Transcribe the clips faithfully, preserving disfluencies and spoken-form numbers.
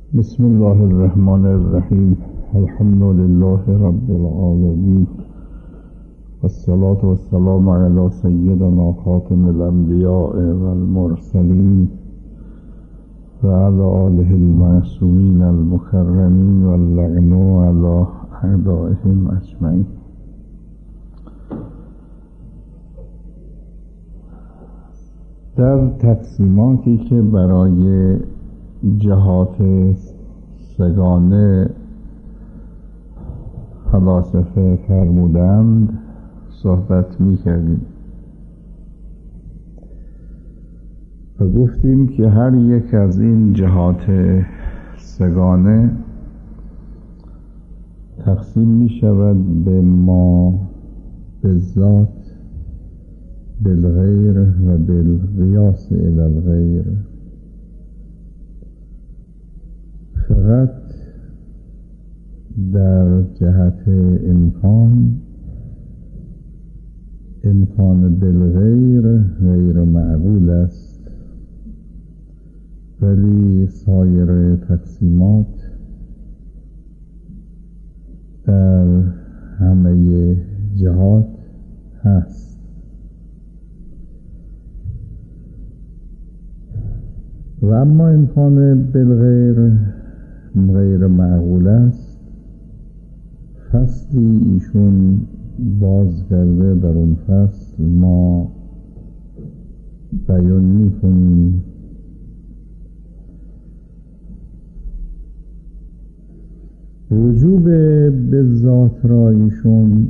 بسم الله الرحمن الرحیم. الحمد لله رب العالمین والصلاة والسلام على سیدنا خاتم الانبیاء والمرسلین و على آله المعصومین المکرمین واللعن على اعدائهم اجمعین. در تقسیماتی که برای جهات سگانه فلاسفه فرمودند صحبت می کردیم و گفتیم که هر یک از این جهات سگانه تقسیم می شود به ما بالذات، بالغیر و بالقیاس الی الغیر. فقط در جهت امکان امکان بالغیر غیر معقول است، ولی سایر تقسیمات در همه جهات هست. و اما امکان بالغیر غیر معقول است. فصلی ایشون باز کرده، در اون فصل ما بیان می‌کنیم وجوب بالذات را. ایشون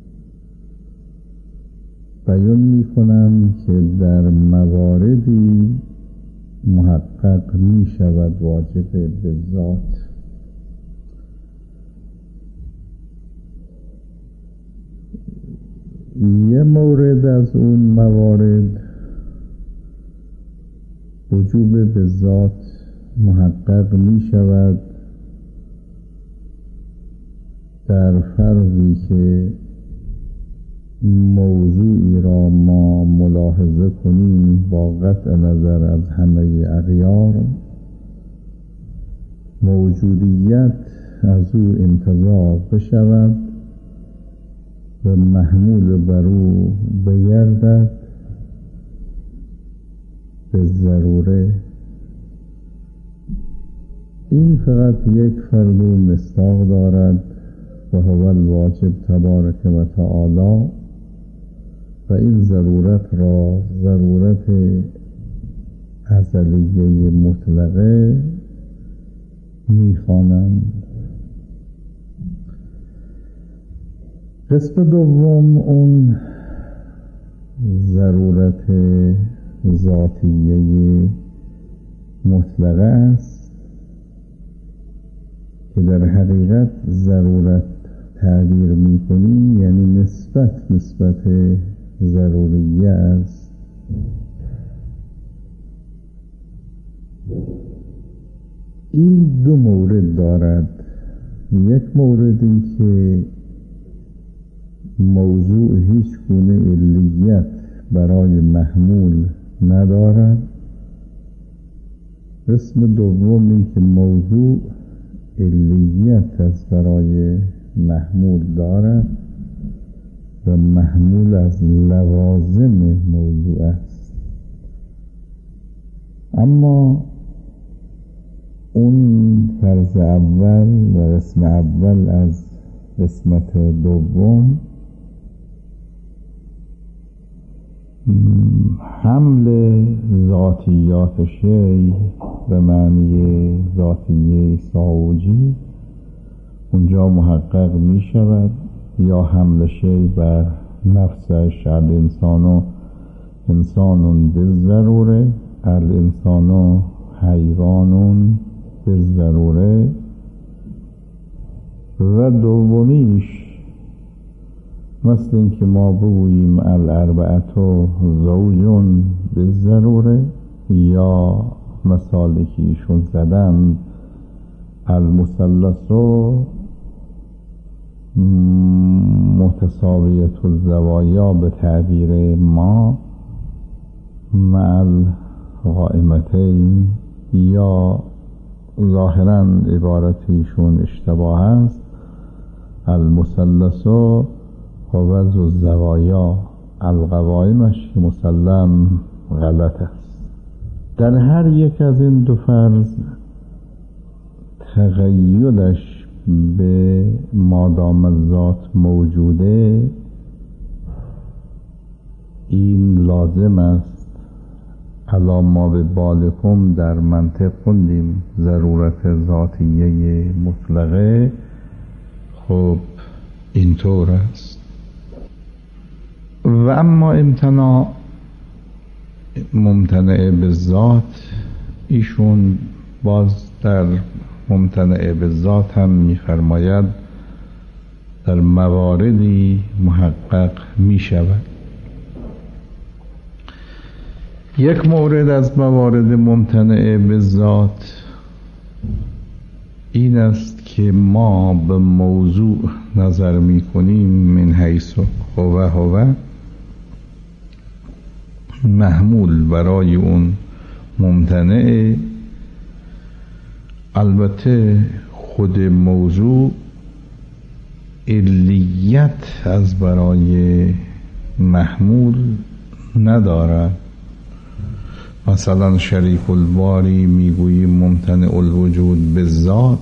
بیان می‌کنم که در مواردی محقق می شود واجب بالذات. یه مورد از اون موارد وجوب بالذات محقق می شود در فرضی که موضوعی را ما ملاحظه کنیم با قطع نظر از همه اغیار، موجودیت از او انتزاع بشود و محمول بر او بگردد به ضروره. این فقط یک فرد و مصداق دارد و هو الواجب تبارک و تعالی، و این ضرورت را ضرورت ازلیه مطلقه می‌خوانند. قسم دوم اون ضرورت ذاتیه مطلقه است که در حقیقت ضرورت تعبیر می‌کنیم، یعنی نسبت نسبت ضروریه است. این دو مورد دارد. یک موردی که موضوع هیچ گونه علیت برای محمول ندارد. قسم دومی که موضوع علیت از برای محمول دارد و محمول از لوازم موضوع است. اما اون فرض اول و قسم اول از قسمت دوم حمل ذاتیات شیء به معنی ذاتیه ساوجی اونجا محقق می شود، یا حمل شیء بر نفسش. الانسان انسان بالضروره، الانسان حیوان بالضروره. و دومیش مثل این که ما بگوییم الاربعة زوج بالضروره، یا مثالی که ایشون زدن المثلث متساویت الزوایا به تعبیر ما مع القائمتین، یا ظاهرا عبارتیشون اشتباه است. المثلث هو ذو الزوایا، القوائمش که مسلم غلط است. در هر یک از این دو فرض تغییرش به مادام ذات موجوده این لازم است. علا ما به بالکم در منطق خوندیم ضرورت ذاتیه مطلقه. خب اینطور است. و اما امتناع ممتنع به ذات، ایشون باز در ممتنع به ذات هم می‌فرماید در مواردی محقق می شود. یک مورد از موارد ممتنع به ذات این است که ما به موضوع نظر می کنیم من حیث هو هو، محمول برای اون ممتنع. البته خود موضوع علیت از برای محمول ندارد. مثلا شریک الباری میگوییم ممتنع الوجود به ذات،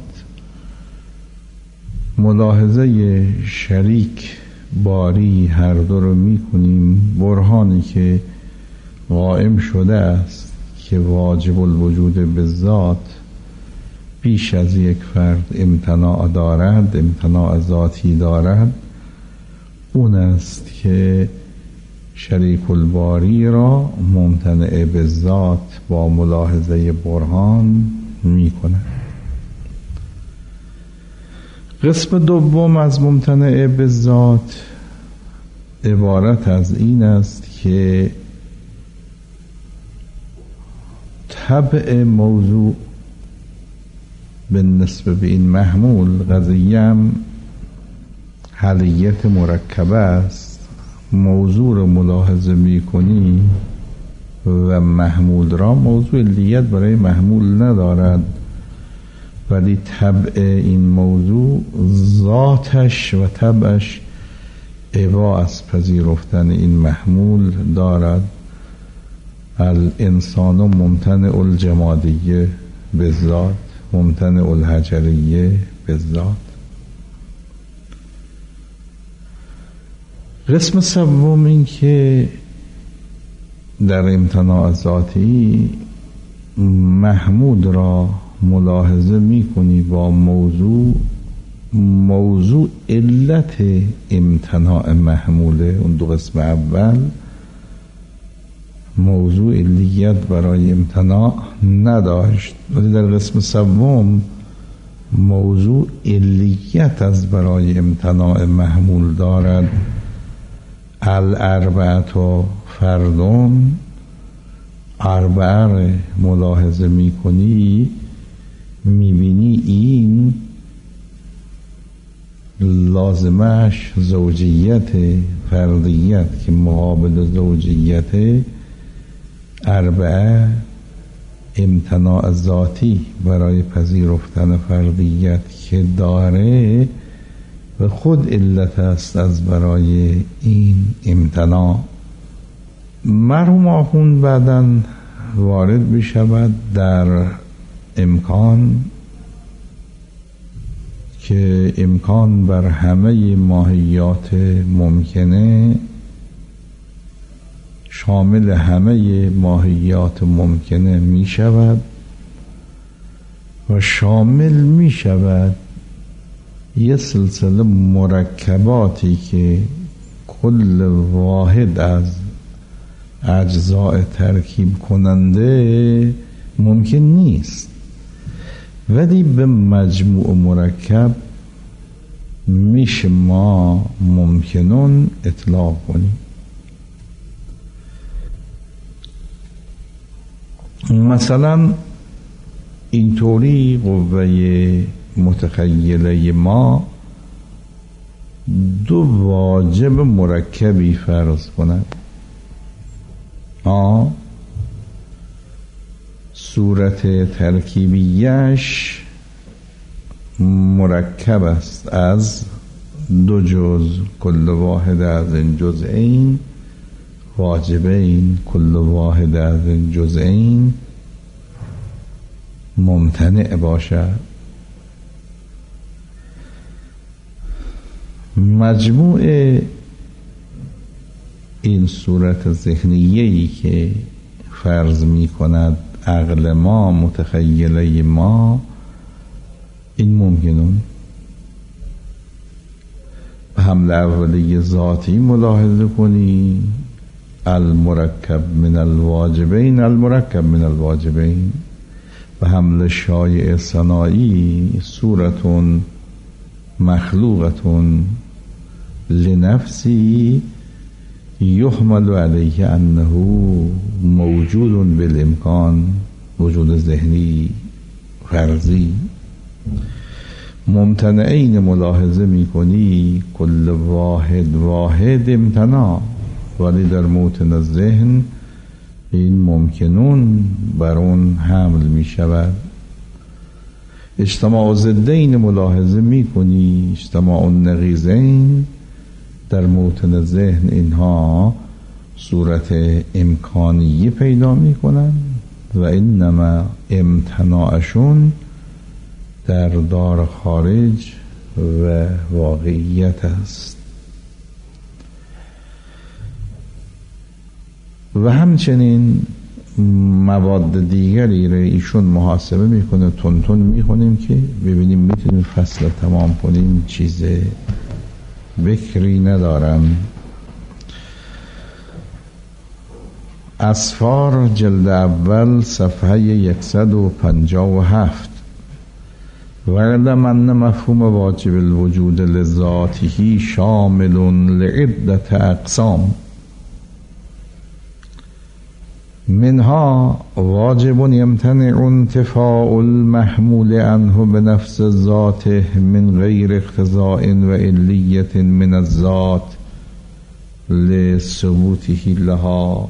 ملاحظه شریک باری هر دو رو میکنیم، برهانی که قائم شده است که واجب الوجود به ذات بیش از یک فرد امتناع دارد، امتناع ذاتی دارد، اون است که شریک الباری را ممتنع به ذات با ملاحظه برهان می کند. قسم دوم از ممتنع به ذات عبارت از این است که طبع موضوع بالنسبه به این محمول، قضیه هم حلیت مرکبه است. موضوع را ملاحظه می کنی و محمول را، موضوع علیت برای محمول ندارد، ولی طبع این موضوع ذاتش و طبعش عبا از پذیرفتن این محمول دارد. الانسان ممتنع الجمادیه بالذات، ممتنع الحجریه بالذات. قسم سوم این که در امتناع ذاتی محمود را ملاحظه می کنی با موضوع، موضوع علت امتناع محموله. اون دو قسم اول موضوع علیت برای امتناع نداشت، ولی در قسم سوم موضوع علیت از برای امتناع محمول دارد. الاربعه و فردون، اربعه ملاحظه می کنی می بینی این لازمش زوجیت، فردیت که مقابل زوجیت. اربعه امتناع ذاتی برای پذیرفتن فردیت که داره و خود علت است از برای این امتناع. مرحوم آخوند بعداً وارد بشود در امکان که امکان بر همه ماهیات ممکنه، شامل همه ماهیات ممکنه می شود و شامل می شود یه سلسله مرکباتی که کل واحد از اجزاء ترکیب کننده ممکن نیست، ولی به مجموع مرکب میشه ما ممکنون اطلاق کنیم. مثلا اینطوری قوه متخیله ما دو واجب مرکبی فرض کند، آ صورت ترکیبیش مرکب است از دو جز، کل واحد از این جزئین واجبین، کل واحد از این جزئین ممتنع باشد. مجموع این صورت ذهنیه‌ای که فرض می کند عقل ما، متخیله ما، این ممکنون به حمل اولیه ذاتی ملاحظه کنی، المرکب من الواجبین، المرکب من الواجبین. به حمل شایع ثنایی، صورتون مخلوقتون لنفسی یحمل علیه انه موجود بالامکان، وجود ذهنی فرضی. ممتنعین ملاحظه می کنی، کل واحد واحد امتناع، ولی در موطن ذهن این ممکنون بر اون حمل می شود. اجتماع ضدین ملاحظه می کنی، اجتماع نقیضین، در موطن ذهن اینها صورت امکانی پیدا می کنن و انما امتناعشون در دار خارج و واقعیت است. و همچنین مواد دیگری را ایشون محاسبه میکنه، تون تون میخونیم که ببینیم میتونیم فصل تمام کنیم، چیز بکری ندارم. اسفار جلد اول صفحه صد و پنجاه و هفت. وعلم ان مفهوم واجب الوجود لذاته شامل لعدة اقسام، منها واجب يمتنع انتفاء المحمول عنه بنفس ذاته من غير اقتضاء وعلية من الذات لثبوته لها.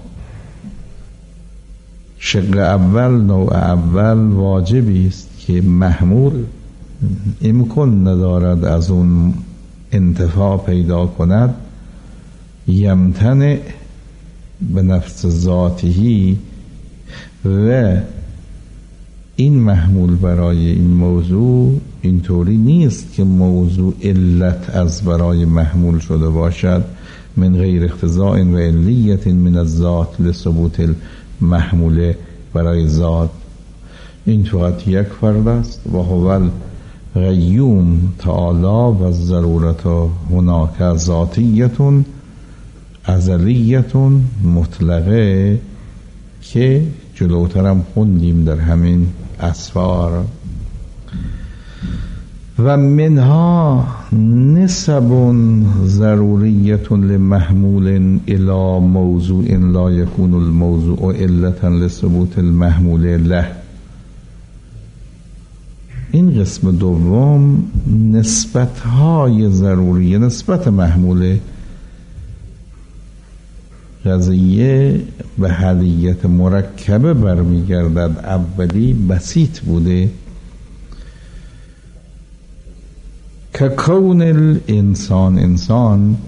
شق اول، نوع اول، واجبی است که محمول امکان ندارد از اون انتفاع پیدا کند، یمتنع به نفس ذاتی، و این محمول برای این موضوع اینطوری نیست که موضوع علت از برای محمول شده باشد، من غیر اقتضاء و علیت من الذات لثبوت المحمول برای ذات. این فقط یک فرد است و هو القیوم تعالی و ضرورت هناک ذاتیتون ازلیتون مطلقه که جلوترم خوندیم در همین اسفار. و منها نسب ضروریت لمحمول الى موضوع لا يكون الموضوع علتا لثبوت المحمول له. این قسم دوم نسبت های ضروری، نسبت محمول قضیه به حدیت مرکبه برمیگردد. اولی بسیط بوده که کون الانسان انسان،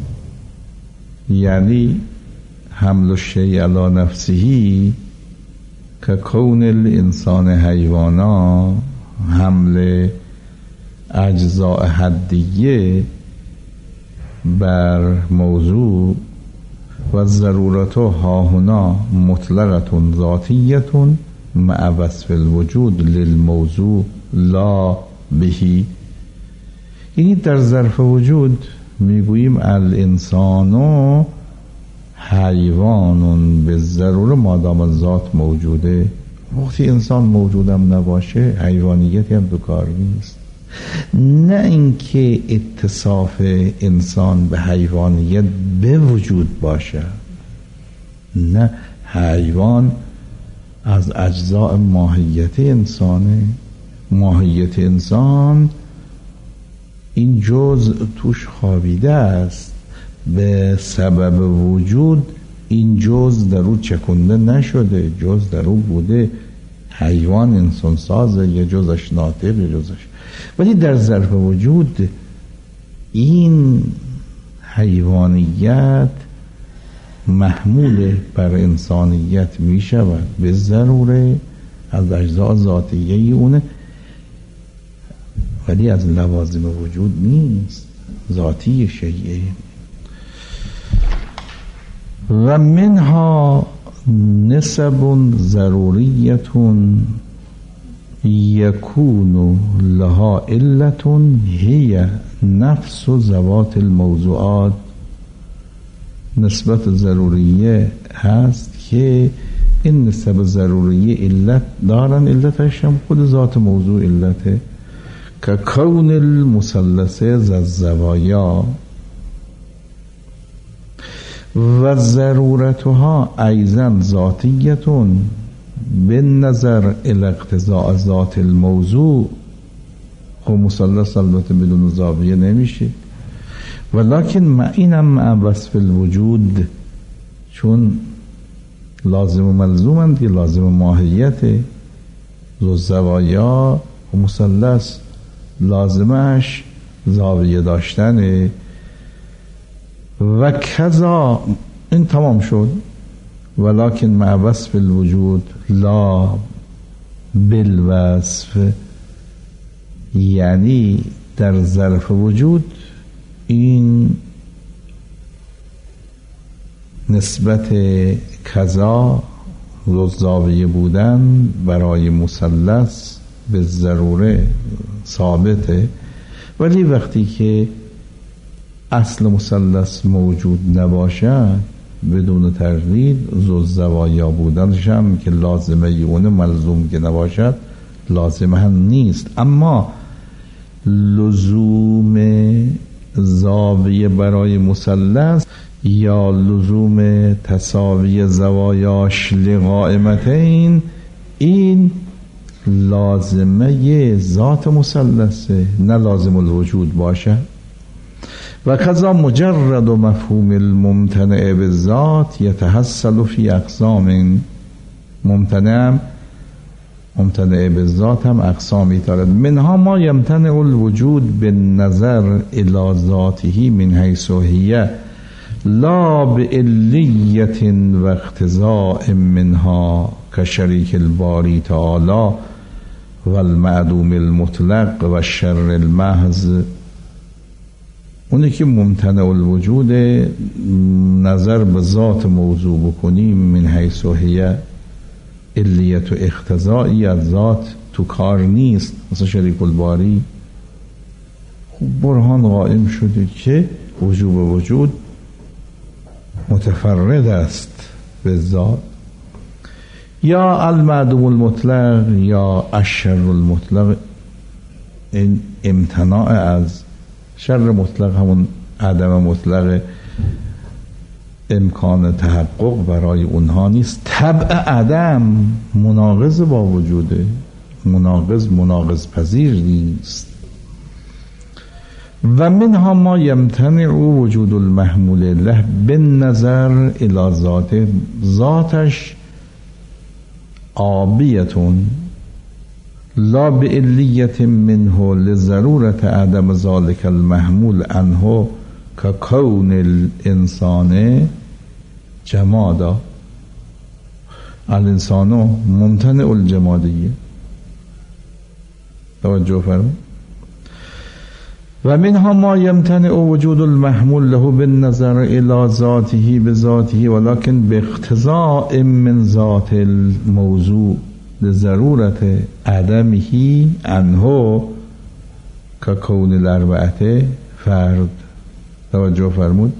یعنی حمل الشیء علی نفسه، که کون الانسان حیوانا، حمل اجزاء حدیه بر موضوع، و ضرورت ها هنا مطلقتون ذاتیتون مع وصف الوجود للموضوع لا بهی. یعنی در ظرف وجود میگوییم الانسانو حیوانون به ضروره مادام ذات موجوده. وقتی انسان موجودم نباشه حیوانیتی هم دو کار نیست. نه اینکه اتصاف انسان به حیوانیت به وجود باشه، نه، حیوان از اجزاء ماهیت انسانه. ماهیت انسان این جزء توش خوابیده است، به سبب وجود این جزء در او چکونده نشده، جزء در او بوده. حیوان انسان سازه، یه جزش ناطق، یه جزش. ولی در ظرف وجود این حیوانیت محمول بر انسانیت می شود، به ضروره از اجزاء ذاتیه اونه، ولی از لوازم وجود نیست، ذاتی شیئه. و منها نسب ضروریت یکون لها علت هی نفس ذوات الموضوعات. نسبت ضروریه هست که این نسب ضروریه علت دارن، علتش هم خود ذات موضوع علته، که کون المثلث ذا الزوایا و ضرورتها ایضا ذاتیتون به نظر الاقتضاء ذات الموضوع. خب مثلث البته بدون زاویه نمیشه، ولکن ما اینم مع وصف الوجود، چون لازم و ملزومند که لازم ماهیت ذو الزوایا و مثلث لازمش زاویه داشتنه. و کذا این تمام شد، ولکن مع وصف الوجود لا بالوصف، یعنی در ظرف وجود این نسبت کذا زاویه بودن برای مثلث به ضروره ثابته، ولی وقتی که اصل مثلث موجود نباشد بدون تردید ذو زوایا بودنش هم که لازمه اونه ملزوم که نباشد لازمه هم نیست. اما لزوم زاویه برای مثلث یا لزوم تساوی زوایاش لقائمتین، این لازمه ذات مثلثه، نه لازم الوجود باشه. و کذا مجرد و مفهوم الممتنع بالذات یتحصل فی اقسام. ممتنع ممتنع بالذات هم اقسامی دارد، منها ما یمتنع الوجود بالنظر الی ذاته من حیث هی لا بعلیت و اقتضاء منها کشریک الباری تعالی و المعدوم المطلق و الشر المحض. اونی که ممتنع الوجود نظر به ذات موضوع بکنیم من حیث هی علیت و اقتضایی از ذات تو کار نیست، مثلا شریک الباری برهان قائم شده که وجوب وجود متفرد است به ذات، یا المعدوم المطلق یا الشر المطلق. این امتناع از شر مطلق همون عدم مطلق امکان تحقق برای اونها نیست. طبع عدم مناقض با وجوده، مناقض مناقض پذیر نیست. و منها ما یمتنع وجود المحمول له بالنظر الی ذاته، ذاتش آبیتون لا بعلیت منه لضرورت عدم ذلك المحمول عنه که کون الانسان جمادا. الانسان ممتنع الجمادیه، توجه فرمایید. و منها ما یمتنع وجود المحمول له بالنظر الى ذاته بذاته ولكن باقتضاء من ذات الموضوع لضرورت عدمه عنه که کون الاربعه فرد. توجه فرمود.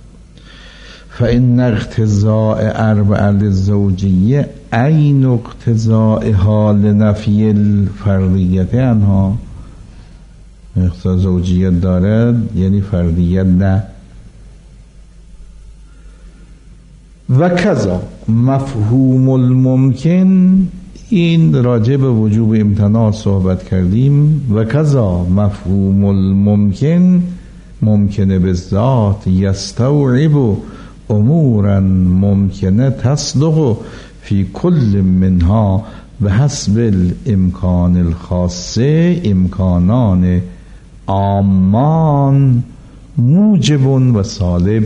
فإن اقتضاء اربعه للزوجیه عین اقتضائها لنفی الفردیت عنها. اقتضاء زوجیت دارد یعنی فردیت نه. و کذا مفهوم الممکن، این راجع به وجوب امتناع صحبت کردیم. و کذا مفهوم الممکن ممکنه به ذات یستوعب امورا ممکنه تصدق فی کل منها به حسب الامکان الخاصه امکانان عامان موجب و سالب.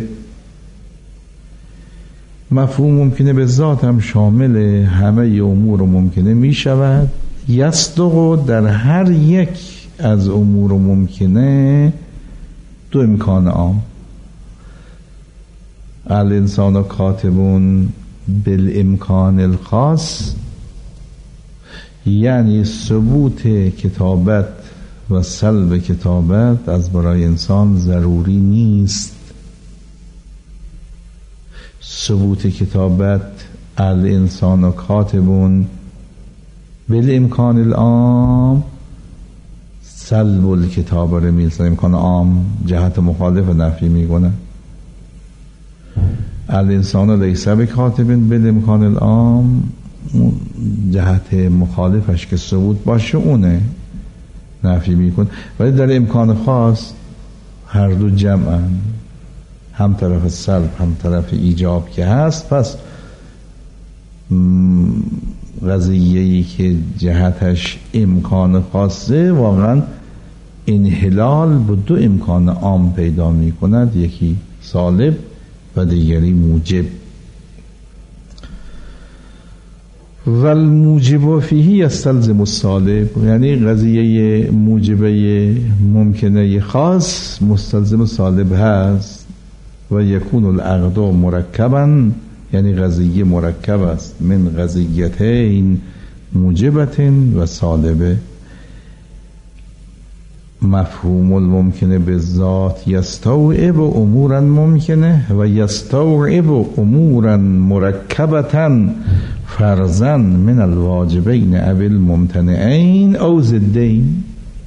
مفهوم ممکنه به ذات هم شامل همه امور ممکنه می شود. یصدق در هر یک از امور ممکنه دو امکان عام. الانسان کاتبون بالامکان الخاص، یعنی ثبوت کتابت و سلب کتابت از برای انسان ضروری نیست. ثبوت کتابت الانسان کاتبون بالامکان العام سلب الکتاب رو میرسن. امکان عام جهت مخالف نفی میکنه. الانسان لیس بکاتب بالامکان العام جهت مخالفش که ثبوت باشه اونه نفی میکن. ولی در امکان خاص هر دو جمعن، هم طرف سلب هم طرف ایجاب که هست. پس قضیه‌ای که جهتش امکان خاصه واقعا انحلال به دو امکان عام پیدا می کند، یکی سالب و دیگری موجب. و الموجب فیه یستلزم السالب، یعنی قضیه موجبه ممکنه خاص مستلزم سالب هست. و یکون العقد مرکبا، یعنی قضیه مرکب است من قضیتین موجبتین و سالبه. مفهوم الممکنه به ذات یستوعب امورا ممکنه و یستوعب امورا مرکبتا فرضاً من الواجبین او الممتنعین او ضدین.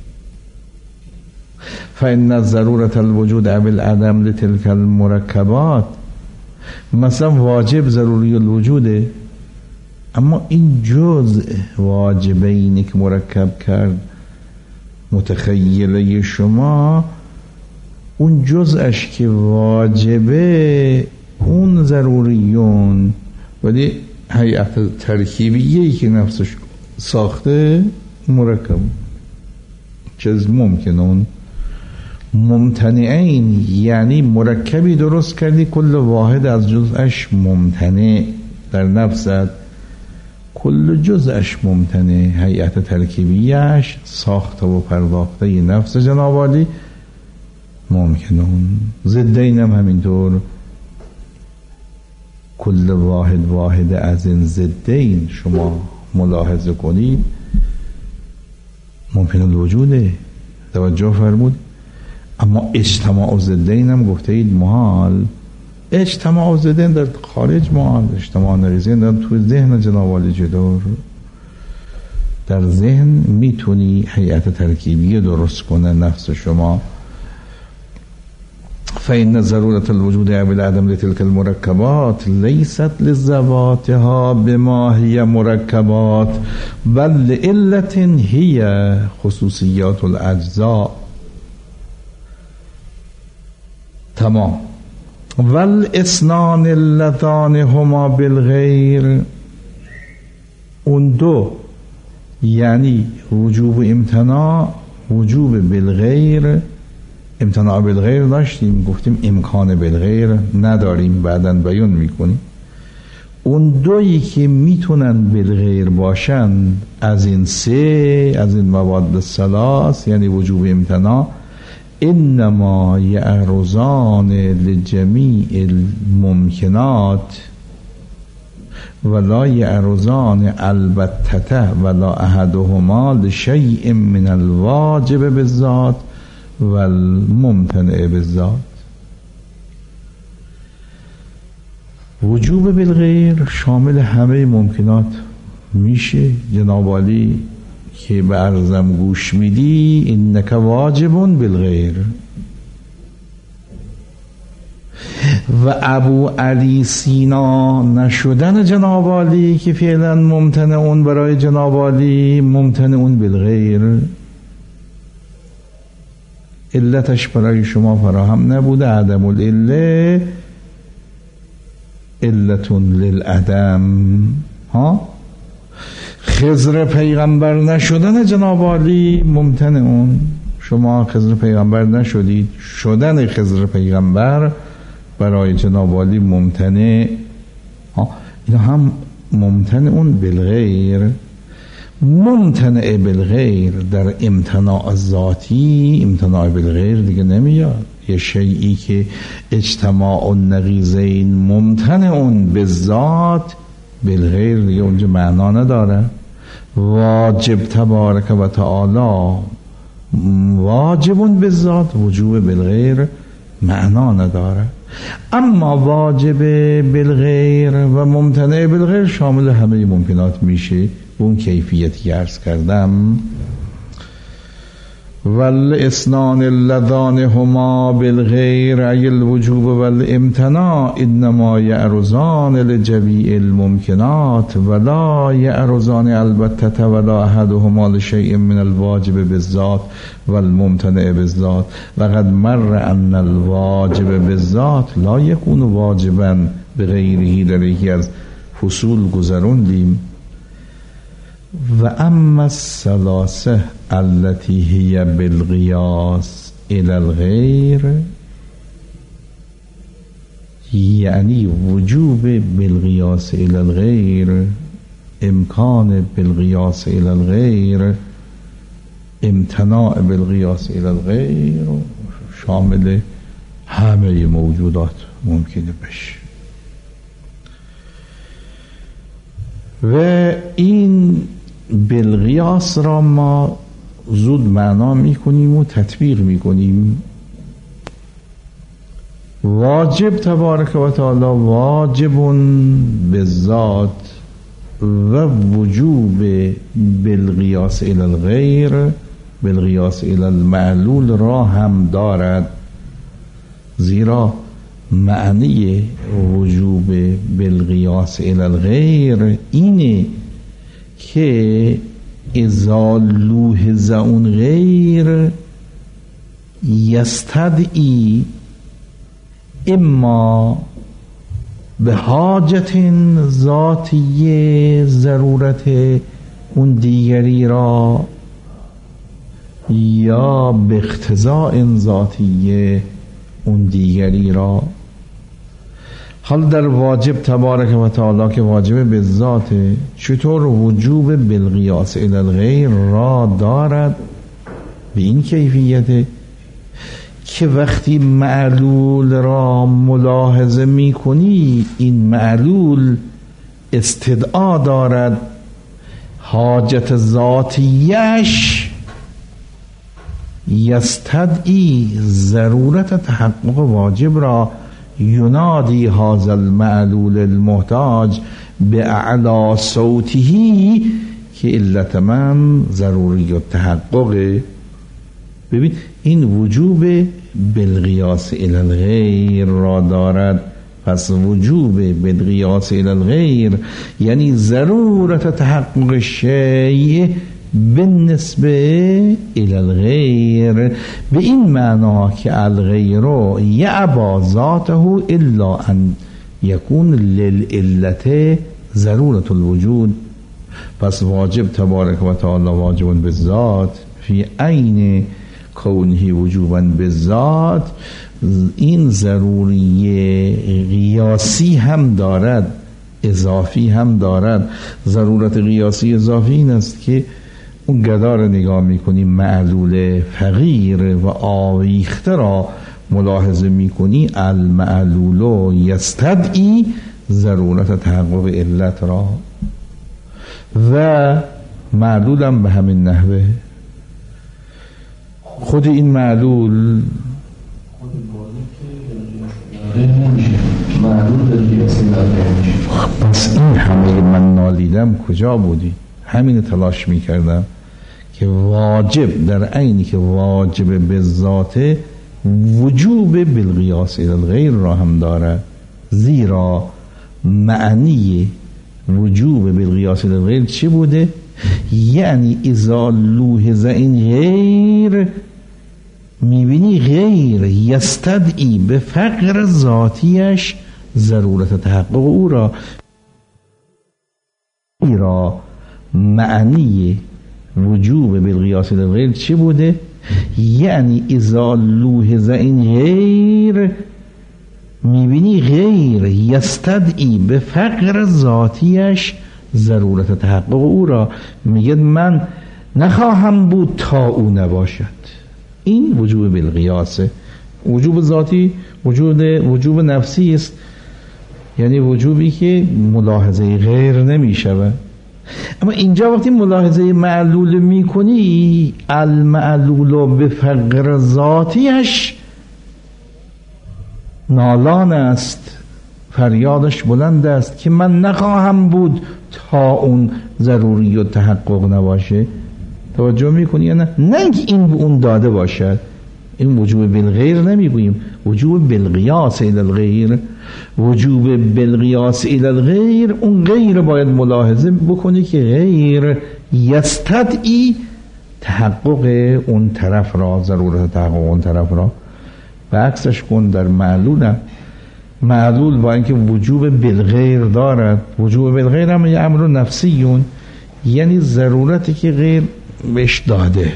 فإن ضرورة الوجود او العدم لتلك المرکبات، مثلا واجب ضروری الوجوده، اما این جزء واجبینی که مرکب کرد متخیله شما، اون جزءش که واجبه اون ضروریون، ولی هیئت ترکیبیه‌ای که نفسش ساخته مرکب. چیز ممکنه اون ممتنعین، یعنی مرکبی درست کردی کل واحد از جزءش ممتنع در نفست، کل جزءش ممتنع. هیئت ترکیبیش ساخته و پرداخته نفس جناب عالی ممکنون. ضدین هم همینطور، کل واحد واحد از این ضدین شما ملاحظه کنید ممکن الوجوده، توجه فرمود. اما اجتماع ضدین هم گفته اید محال. اجتماع ضدین در خارج محال، اجتماع نریزین در توی ذهن جناب عالی جدور. در ذهن میتونی هیئت ترکیبی درست کنه نفس شما. فإن ضرورة الوجود او العدم لتلك المركبات ليست لذواتها بما هي مركبات بل لعلة هي خصوصيات الاجزاء. تمام. والاسنان اللذان هما بالغیر، اون دو یعنی وجوب امتناع، وجوب بالغیر. امتناع بالغیر داشتیم، گفتیم امکان بالغیر نداریم، بعداً بیان میکنیم. اون دویی که میتونن بالغیر باشن از این سه، از این مواد ثلاث، یعنی وجوب امتناع، انما یعرضان لجمیع الممکنات ولا یعرضان البتة ولا احدهما لشیء من الواجب بالذات والممتنع بالذات. وجوب بالغیر شامل همه ممکنات میشه. جناب عالی که به عرضم گوش میدی انک واجب بالغیر. و ابو علی سینا نشدن جناب عالی که فعلا ممتنع اون برای جناب عالی ممتنع اون بالغیر، علتش برای شما فراهم نبوده. عدم العله علتون للعدم. ها خضر پیغمبر نشدن جناب عالی ممتنع اون. شما خضر پیغمبر نشدید، شدن خضر پیغمبر برای جناب عالی ممتنع. اینا هم ممتنع اون بالغیر. ممتنع بالغیر در امتناع ذاتی، امتناع بالغیر دیگه نمیاد. یه شیئی که اجتماع النقیضین ممتنع اون به ذات، بالغیر دیگه اونجا معنا نداره. واجب تبارک و تعالی واجبون به ذات، وجوب بالغیر معنا نداره. اما واجب بالغیر و ممتنع بالغیر شامل همه ممکنات میشه. اون کیفیتی عرض کردم. والاسنان اللذان هما بالغیر ای الوجوب والامتناع انما یعرضان لجمیع الممکنات ولا یعرضان البته ولا احدهما لشیء من الواجب بالذات والممتنع بالذات وقد مر ان الواجب بالذات لا یکون واجبا بغیره. در یکی از فصول گذروندیم. و اما الثلاثه التي هي بالقياس الى الغير، یعنی وجوب بالقياس الى الغير، امکان بالقياس الى الغير، امتناع بالقياس الى الغير، شامل همه موجودات ممکنه بشه. و این بالقیاس را ما زود معنا میکنیم و تطبیق میکنیم. واجب تبارک و تعالی واجب بالذات و وجوب بالقیاس الی الغیر، بالقیاس الی المعلول را هم دارد. زیرا معنی وجوب بالقیاس الی الغیر اینه که اذا لوحظ اون غیر یستدعی اما به حاجت ذاتی ضرورت اون دیگری را یا به اقتضاء ذاتی اون دیگری را. حال در واجب تبارک و تعالی که واجب به ذات، چطور وجوب بالقیاس الی الغیر را دارد؟ به این کیفیت که وقتی معلول را ملاحظه می کنی این معلول استدعا دارد حاجت ذاتیش یستدعی ضرورت تحقق واجب را، ینادی هذا المعلول المحتاج به اعلی صوته که علت من ضروری و تحقق. ببین این وجوب بالقیاس الی الغیر را دارد. پس وجوب بالقیاس الی الغیر یعنی ضرورت تحقق شیء بالنسبه الی الغیر، به این معنا که الغیر یعبا ذاته الا ان یکون للعلت ضرورت الوجود. پس واجب تبارک و تعالی واجب بالذات فی عین کونه وجوبا بالذات، این ضروری قیاسی هم دارد، اضافی هم دارد. ضرورت قیاسی اضافی این است که اون گدا رو نگاه میکنی معلول فقیر و آویخته را ملاحظه میکنی، المعلول یستدعی ضرورت تحقق علت را. و معلولم به همین نحوه خود این معلول پس این همه من نالیدم کجا بودی؟ همین تلاش میکردم که واجب در عینی که واجب به ذات وجوب بالقیاس الی الغیر را هم داره. زیرا معنی وجوب بالقیاس الی الغیر چی بوده؟ یعنی اذا لوحظ این غیر، میبینی غیر یستدعی به فقر ذاتیش ضرورت تحقق او را. ایرا معنی وجوب بالقیاس الی الغیر چی بوده؟ یعنی اذا لوحظ این غیر، میبینی غیر یستدعی به فقر ذاتیش ضرورت تحقق او را، میگه من نخواهم بود تا او نباشد. این وجوب بالقیاسه. وجوب ذاتی وجود وجوب نفسی است، یعنی وجوبی که ملاحظه غیر نمیشود. اما اینجا وقتی ملاحظه معلول میکنی، المعلول به فقر ذاتیش نالان است، فریادش بلند است که من نخواهم بود تا اون ضروری و تحقق نباشه. توجه میکنی یا نه؟ نه اینکه این به اون داده باشد. این وجوب بالغیر نمیگوییم، وجوب بالقیاس الی الغیر. وجوب بالقیاس الی الغیر، اون غیر باید ملاحظه بکنی که غیر یستدعی تحقق اون طرف را، ضرورت تحقق اون طرف را. و عکسش کن در معلولم. معلول با اینکه وجوب بالغیر دارد، وجوب بالغیر هم یه امر نفسیون، یعنی ضرورتی که غیر بهش داده.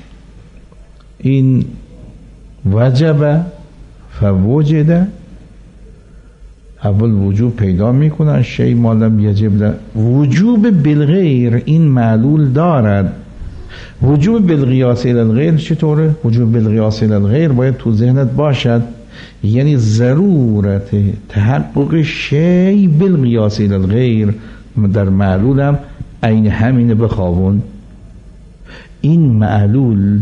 این وجب فوجد، اول وجوب پیدا میکنن شی ما لم یجب له. وجوب بالغیر این معلول دارد. وجوب بالقیاس الی الغیر چطوره؟ وجوب بالقیاس الی الغیر باید تو ذهنت باشد، یعنی ضرورت تحقق شی بالقیاس الی الغیر. در معلولم عین همینه بخوابون. این معلول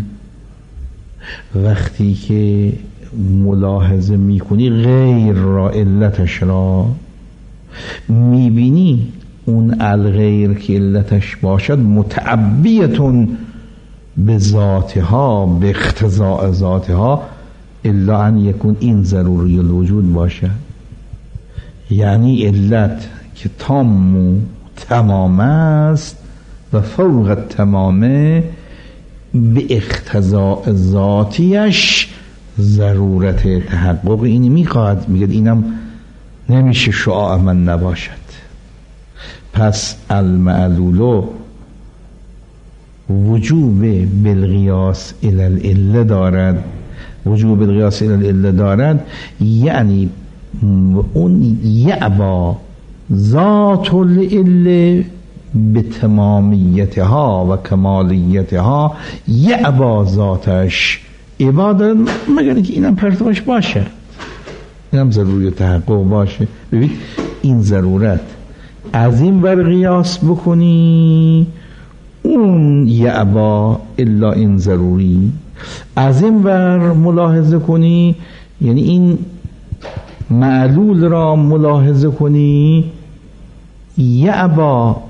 وقتی که ملاحظه میکنی غیر را، علتش را میبینی، اون الغیر که علتش باشد متعبیتون به ذاتها، به اقتضاء ذاتها، الا ان یکون این ضروری الوجود باشد. یعنی علت که تام و تمام است و فوق التمامه به اقتضاء ذاتیش ضرورت تحقق اینی میخواهد. میگه اینم نمیشه شعاع من نباشد. پس المعلول وجوب بالقیاس الی العله دارد. وجوب بالقیاس الی العله دارد یعنی اون یعبا ذات العله به تمامیتها و کمالیتها، یعبا ذاتش عبادت، مگر اینکه اینم پرتوش باشه، اینم ضروری تحقق باشه. ببین این ضرورت از این بر قیاس بکنی، اون یعبا الا این ضروری. از این بر ملاحظه کنی، یعنی این معلول را ملاحظه کنی، یعبا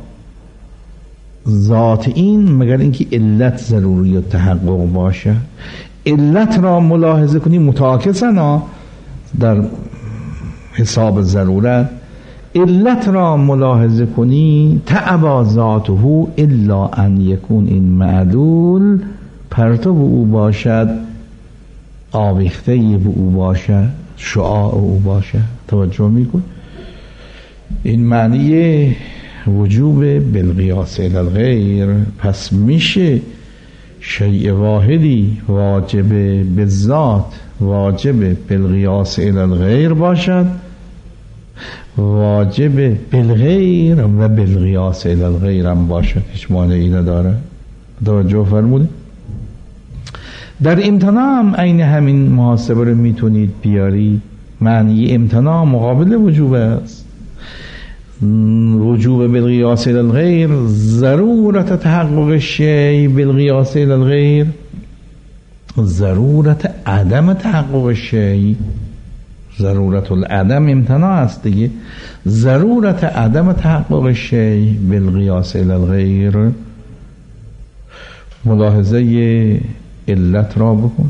ذات این مگر اینکه علت ضروری و تحقق باشه. علت را ملاحظه کنی متعاکسا در حساب ضرورت، علت را ملاحظه کنی تعبا ذاته الا ان یکون این معلول پرتو او باشد، آویخته به او باشد، شعاع او باشد. توجه میکن؟ این معنی وجوب بالقیاس الی الغیر. پس میشه شیء واحدی واجب بالذات، واجب بالقیاس الی الغیر باشد، واجب بالغیر و بالقیاس الی الغیر هم باشد. هیچ مانعی نداره. توجه فرمودید؟ در امتناع هم عین همین محاسبه رو میتونید بیاری. معنی امتناع مقابل وجوب است. وجوب بالقیاس الی الغیر، ضرورت تحقق شی بالقیاس الی الغیر، ضرورت عدم تحقق شی، ضرورت العدم امتناع است دیگه. ضرورت عدم تحقق شی بالقیاس الی الغیر. ملاحظه علت را بکن.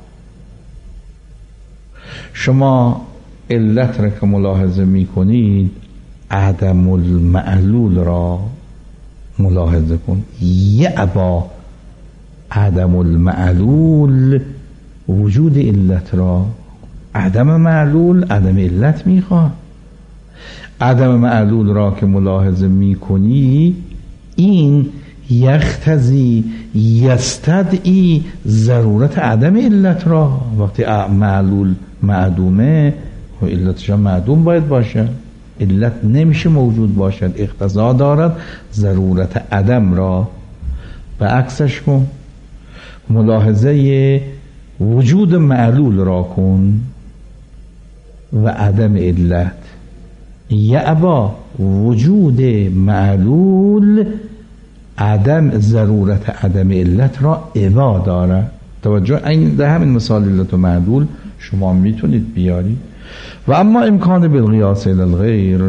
شما علت را که ملاحظه می کنید، عدم المعلول را ملاحظه کن. یعبا عدم المعلول وجود علت را. عدم معلول عدم علت میخواد. عدم معلول را که ملاحظه میکنی، این یختزی یستدعی ضرورت عدم علت را. وقتی معلول معدومه و علتش هم معدوم باید باشه، علت نمیشه موجود باشد، اقتضا دارد ضرورت عدم را. به عکسش کن، ملاحظه وجود معلول را کن و عدم علت. یعبا وجود معلول عدم ضرورت عدم علت را ابا داره. توجه، این در همین مثال علت و معلول شما میتونید بیاری. و اما امکان بالقیاس الی الغیر،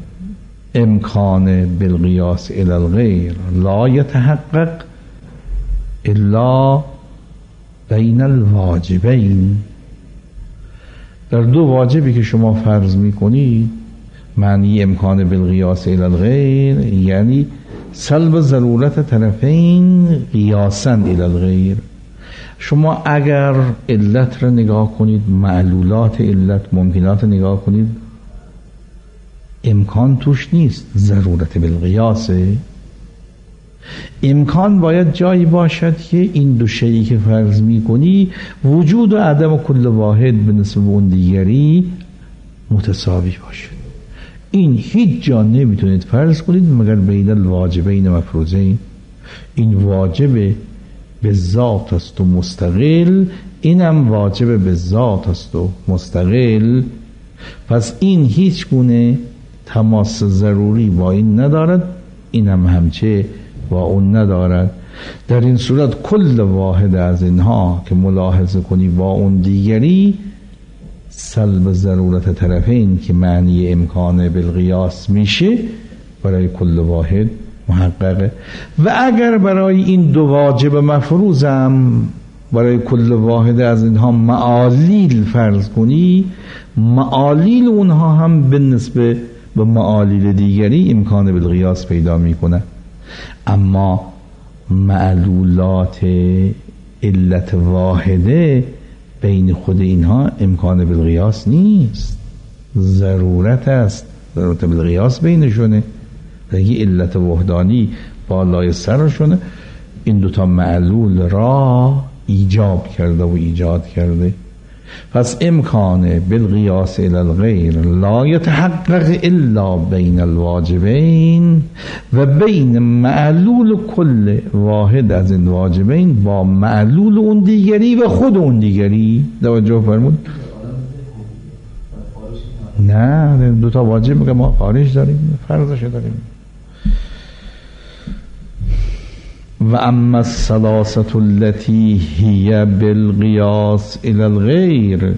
امکان بالقیاس الی الغیر لا یتحقق الا بین الواجبین. در دو واجبی که شما فرض میکنید، معنی امکان بالقیاس الی الغیر یعنی سلب ضرورت طرفین قیاسا الی الغیر. شما اگر علت را نگاه کنید، معلولات علت، ممکنات نگاه کنید، امکان توش نیست، ضرورت بالقیاسه. امکان باید جایی باشد که این دو شیئی که فرض می کنی وجود و عدم و کل واحد به نسبت اون دیگری متساوی باشد. این هیچ جا نمیتونید فرض کنید مگر بین الواجبین مفروضین. این واجب به ذات است و مستقل، اینم واجب به ذات است و مستقل. پس این هیچ گونه تماس ضروری با این ندارد، اینم همچه با اون ندارد. در این صورت کل واحد از اینها که ملاحظه کنی با اون دیگری سلب ضرورت طرفین که معنی امکان بالقیاس میشه برای کل واحد محققه. و اگر برای این دو واجب مفروضم برای کل واحد از اینها معالیل فرض کنی، معالیل اونها هم به نسبت به معالیل دیگری امکان بالقیاس پیدا میکنه. اما معلولات علت واحده بین خود اینها امکان بالقیاس نیست، ضرورت است، ضرورت بالقیاس بینشونه. دیگه علت وحدانی بالای سرشونه، این دوتا معلول را ایجاب کرده و ایجاد کرده. پس امکان بالقیاس الی الغیر لا یتحقق الا بین الواجبین و بین معلول کل واحد از این واجبین با معلول اون دیگری و خود اون دیگری. توجه فرمود؟ نه، دوتا واجب میگه ما خارج داریم، فرضش داریم. و اما الثلاثه التي هي بالقياس الى الغیر،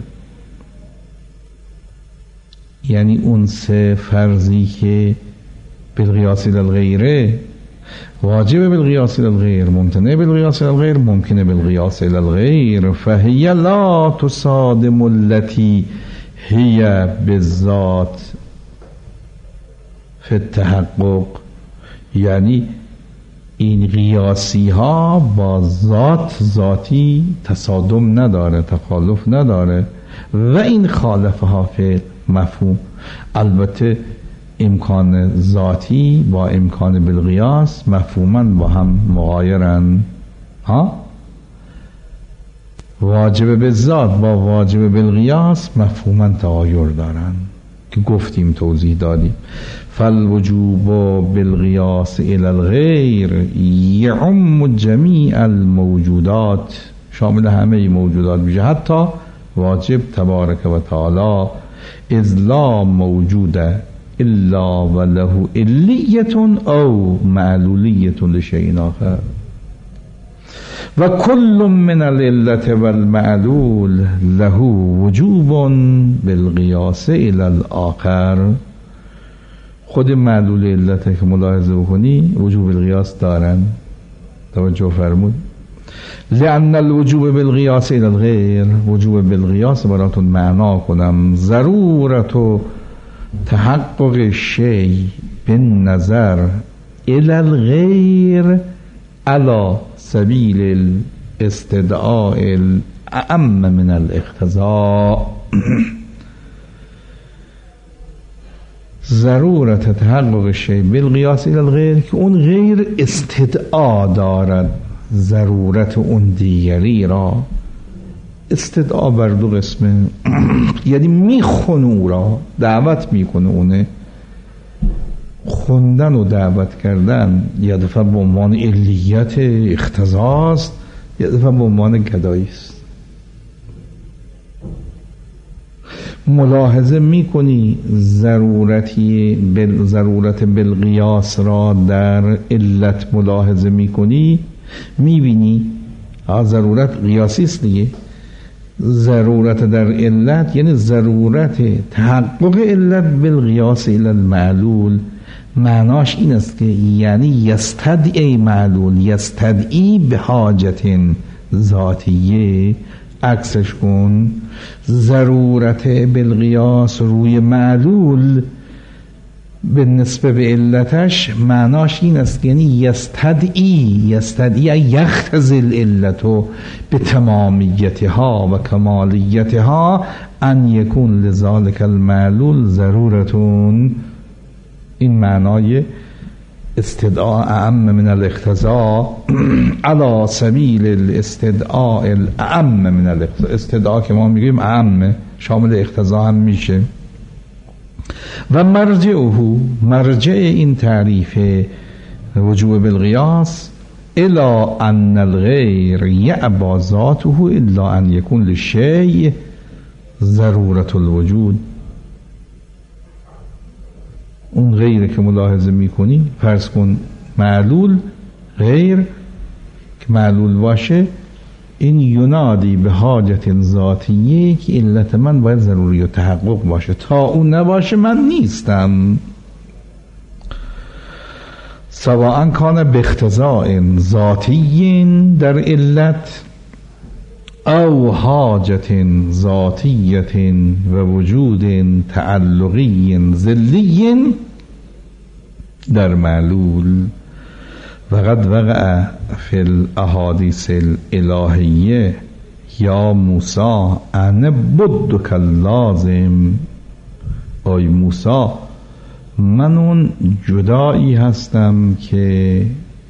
یعنی اون سه فرضی که بالقياس الى الغیره، واجب بالقياس الى الغیر، ممتنع بالقياس الى الغیر، ممکنه بالقياس الى الغیر، فهي لا تصادم التي هي بالذات في التحقق. یعنی این قیاسی ها با ذات ذاتی تصادم نداره، تخالف نداره. و این خالفه ها فی مفهوم، البته امکان ذاتی با امکان بالقیاس مفهوما با هم مغایرن. ها واجب به ذات با واجب بالقیاس مفهوما تغایر دارن که گفتیم، توضیح دادیم. فالوجوب بالقیاس الى الغیر یعم جمیع الموجودات، شامل همه موجودات میشه، حتی واجب تبارک و تعالی، اذ لا موجود الا وله علیة او معلولیة لشیء آخر. و کل من العلة والمعلول له وجوب بالقیاس الى الاخر. خود معلول علت که ملاحظه بکنی وجوب القیاس دارن. توجه فرمود. لأن الوجوب بالقیاس الى الغیر، وجوب بالقیاس براتون معنا کنم، ضرورت تحقق شیء بالنظر الى الغیر على سبیل الاستدعاء الاعم من الاقتضاء. ضرورت تحقق شیء بالقیاس الی الغیر، که اون غیر استدعا دارد ضرورت اون دیگری را. استدعا بر دو قسمه، یعنی میخونه او را، دعوت میکنه اونه. خوندن و دعوت کردن یه دفعه به عنوان علیت اختزاست، یه دفعه به عنوان گدایی است. ملاحظه میکنی ضرورتی بل ضرورت بالقیاس را در علت ملاحظه میکنی، میبینی ضرورت قیاسی است دیگه. ضرورت در علت یعنی ضرورت تحقق علت بالقیاس الی المعلول. معناش این است که یعنی یستدعی معلول، یستدعی به حاجت ذاتیه. عکسش کن، ضرورت بالقیاس روی معلول به نسبه به علتش معناش این است که یعنی یستدعی یستدعی یختزی العلت به تمامیتها و کمالیتها ان یکون لذالک المعلول ضرورتون. این معنای استدعاء اعم من الاقتضاء علی سبیل الاستدعاء الاعم من الاقتضاء. استدعاء که ما میگیم اعم شامل اقتضاء هم میشه. و مرجعه، مرجع این تعریف وجوب بالقیاس الی ان الغیر یعبا ذاته الا ان یکون للشیء ضرورت الوجود. اون غیر که ملاحظه میکنی، فرض کن معلول غیر که معلول باشه، این ینادی به حاجت ذاتیه که علت من باید ضروری و تحقق باشه، تا اون نباشه من نیستم. سواء کان به اقتضاء ذاتی در علت او حاجت ذاتیت و وجود تعلقی ذلی در معلول. و قد وقع فی الاحادیث الالهیه یا موسی انا بدک اللازم. ای موسی من اون جدایی هستم که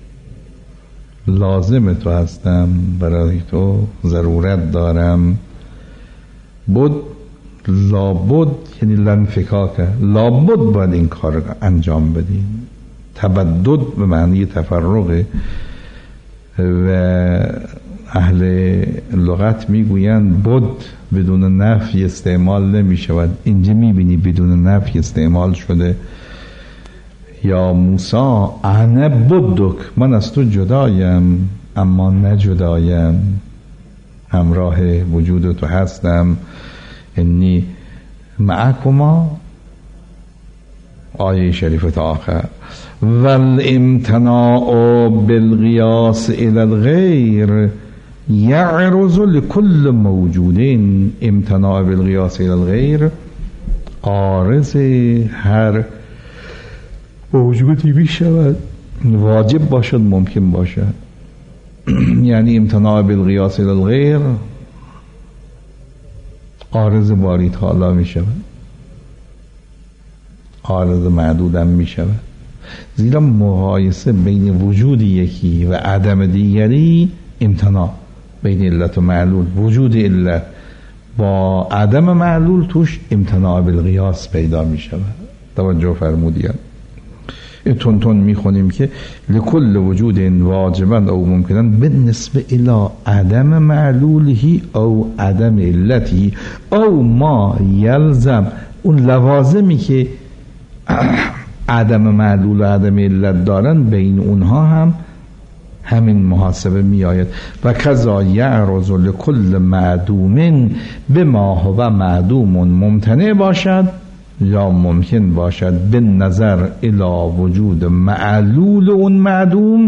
لازم تو هستم، برای تو ضرورت دارم. بود لابد یعنی لنفکاکه، لابد باید این کار انجام بدیم. تبدد به معنی تفرقه و اهل لغت میگویند بود بدون نفی استعمال نمی شود. اینجا میبینی بدون نفی استعمال شده. یا موسی انا بدک، من از تو جدایم اما نجدایم، همراه وجود تو هستم. انی معکما، آیه شریفه تا آخر. والامتناع بالقیاس الی الغیر یعرض لكل موجود. امتناع بالقیاس الی الغیر عارض هر موجودی میشود، واجب باشد ممکن باشد. یعنی امتناع بالقیاس الی الغیر عارض باری تعالی میشود، عارض معدودم میشود. زیرا مقایسه بین وجود یکی و عدم دیگری، امتناع بین علت و معلول، وجود علت با عدم معلول، توش امتناع بالقیاس پیدا میشود. توجه فرمودید؟ این تون تون میخونیم که لکل وجود واجبا او ممکنا بالنسبه الى عدم معلوله او عدم علته او ما یلزم. اون لوازمی که عدم معلول و عدم علت دارن، بین اونها هم همین محاسبه می آید. و کذا یعرض لکل معدوم بما هو معدوم ممتنع باشد یا ممکن باشد به نظر الی وجود معلول اون معدوم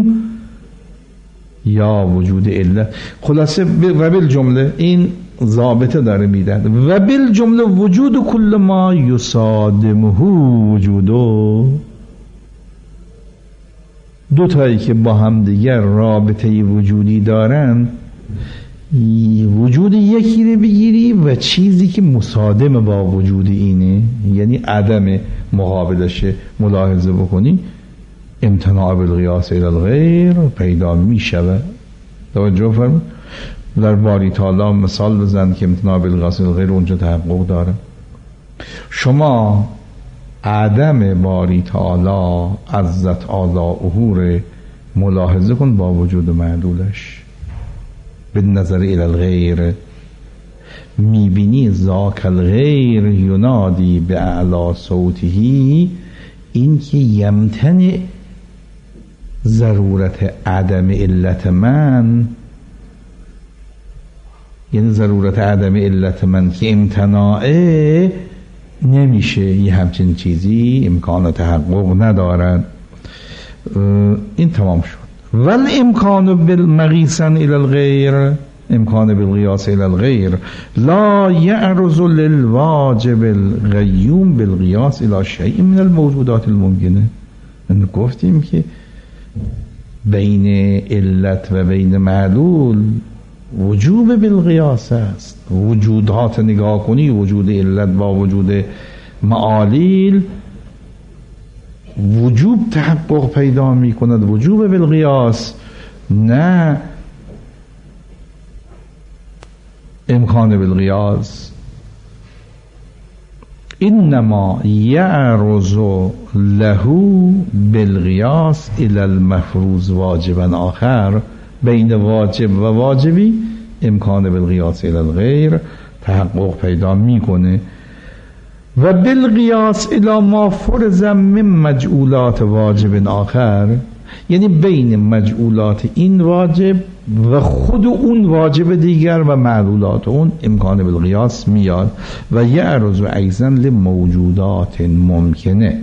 یا وجود علت. خلاصه و بالجمله این ضابطه داره میدن. و بالجمله وجود کل ما یصادمه وجودو، دو تایی که با هم دیگر رابطه وجودی دارن، وجود یکی رو بگیری و و چیزی که مصادم با وجود اینه، یعنی عدم مقابلشه ملاحظه بکنی، امتناع بالقیاس الی الغیر پیدا می شود. توجه فرمایید. در باری تعالی مثال بزن که امتناع بالقیاس الی الغیر اونجا تحقق داره. شما عدم باری تعالی عزت آلاؤه ملاحظه کن با وجود معلولش به نظر الی الغیر، میبینی ذاک الغیر ینادی به اعلی صوته، این که یمتنع ضرورت عدم علت من، یعنی ضرورت عدم علت من که امتناعه نمیشه، یه همچین چیزی امکان تحقق ندارد. این تمام شد. ول امکان بالمقیسن الی الغیر، امکان بالقیاس الی الغیر لا یعرض للواجب القیوم بالقیاس الی شیء من الموجودات الممکنه. من گفتیم که بین علت و بین معلول وجوب بالقیاس است. وجودات نگاه کنی، وجود علت با وجود معالیل وجوب تحقق پیدا می کند، وجوب بالقیاس، نه امکان بالقیاس. انما یعرض له بالقیاس الی المفروض واجبا آخر، بین واجب و واجبی امکان بالقیاس الی الغیر تحقق پیدا میکنه. و بالقیاس الی ما فرض من مجعولات واجب آخر، یعنی بین مجعولات این واجب و خود اون واجب دیگر و معلولات اون امکان بالقیاس میاد. و یعرض ایضا لموجودات ممکنه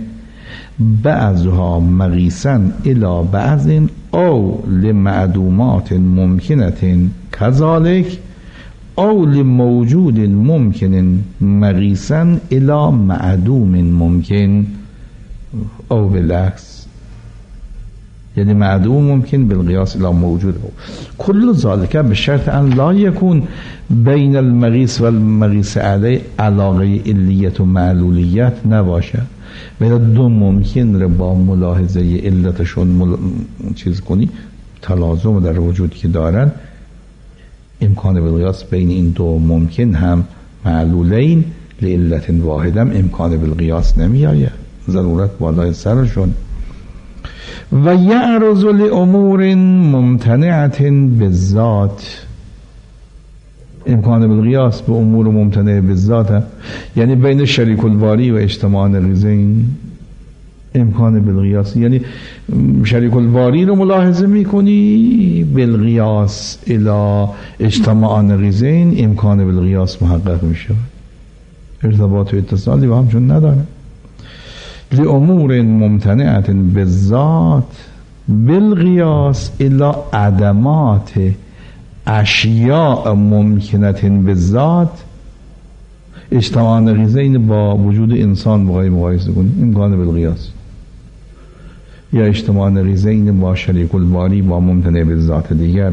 بعضها مقیسا الی بعض او لمعدومات ممکنه کذالک او لموجود ممکن مقیسا الی معدوم ممکن او بالعکس، یعنی معدوم ممکن بالقیاس الی موجود. کل ذالک به شرط ان لا یکون بین المقیس و المقیس علیه علاقه علیت و معلولیت نباشه، ولی دو ممکن رو با ملاحظه علتشون مل... چیز کنی، تلازم در وجود که دارن، امکان بالقیاس بین این دو ممکن هم معلولین لعلت واحدم امکان بالقیاس نمی آید، ضرورت بالای سرشون. و یعرض لامور ممتنعت بالذات، امکان بالقیاس به امور ممتنع بالذات، یعنی بین شریک الباری و اجتماع نقیضین امکان بالقیاس، یعنی شریک الباری رو ملاحظه میکنی بالقیاس الی اجتماع نقیضین امکان بالقیاس محقق میشه، ارتباط و اتصالی با همچون نداره. لامور ممتنعت بالذات بالقیاس الی عدمات اشیاء ممکنت بالذات، اجتماع نقیضین با وجود انسان بخوای مقایسه کنی امکان بالقیاس، یا اجتماع نقیضین با شریک الباری با ممتنع بالذات دیگر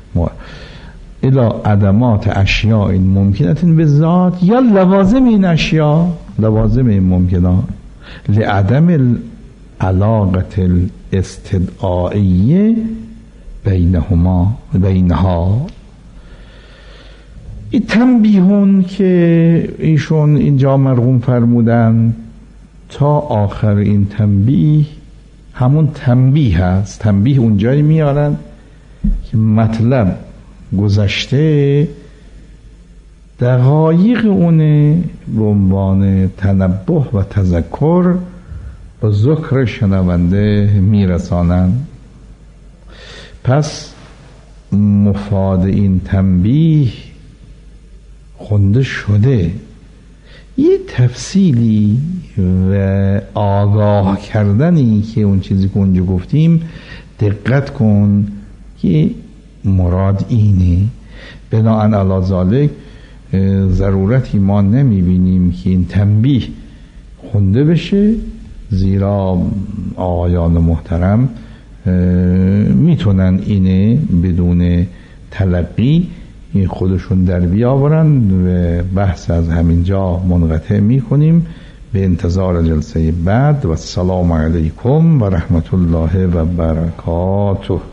الی عدمات اشیاء ممکنت بالذات، یا لوازم این اشیاء، لوازم این ممکنات لعدم العلاقه الاستدعائیه بینهما بینها. این تنبیهون که ایشون اینجا مرقوم فرمودن تا آخر این تنبیه همون تنبیه هست. تنبیه اونجایی میارن که مطلب گذشته، دقایق اونه به عنوان تنبه و تذکر با ذکر شنونده میرسانن. پس مفاد این تنبیه خونده شده، یه تفصیلی و آگاه کردنی که اون چیزی که اونجا گفتیم دقت کن که مراد اینه. بناهن علی ذالک ضرورتی ما نمیبینیم که این تنبیه خونده بشه، زیرا آقایان محترم میتونن اینه بدون تلقی این خودشون در بیاورن و بحث از همینجا منقطع می کنیم به انتظار جلسه بعد. و السلام علیکم و رحمت الله و برکاته.